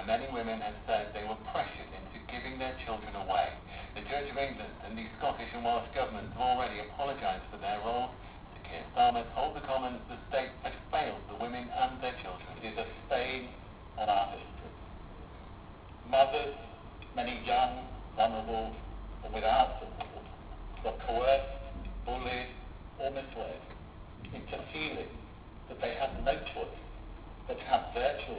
many women have said they were pressured into giving their children away. The Church of England and the Scottish and Welsh governments have already apologised for their roles. Sir Keir Starmer told the Commons the state had failed the women and their children. It is a stain on our history. Mothers, many young, vulnerable, and without support, were coerced, bullied, or misled into feeling that they had no choice but to have their children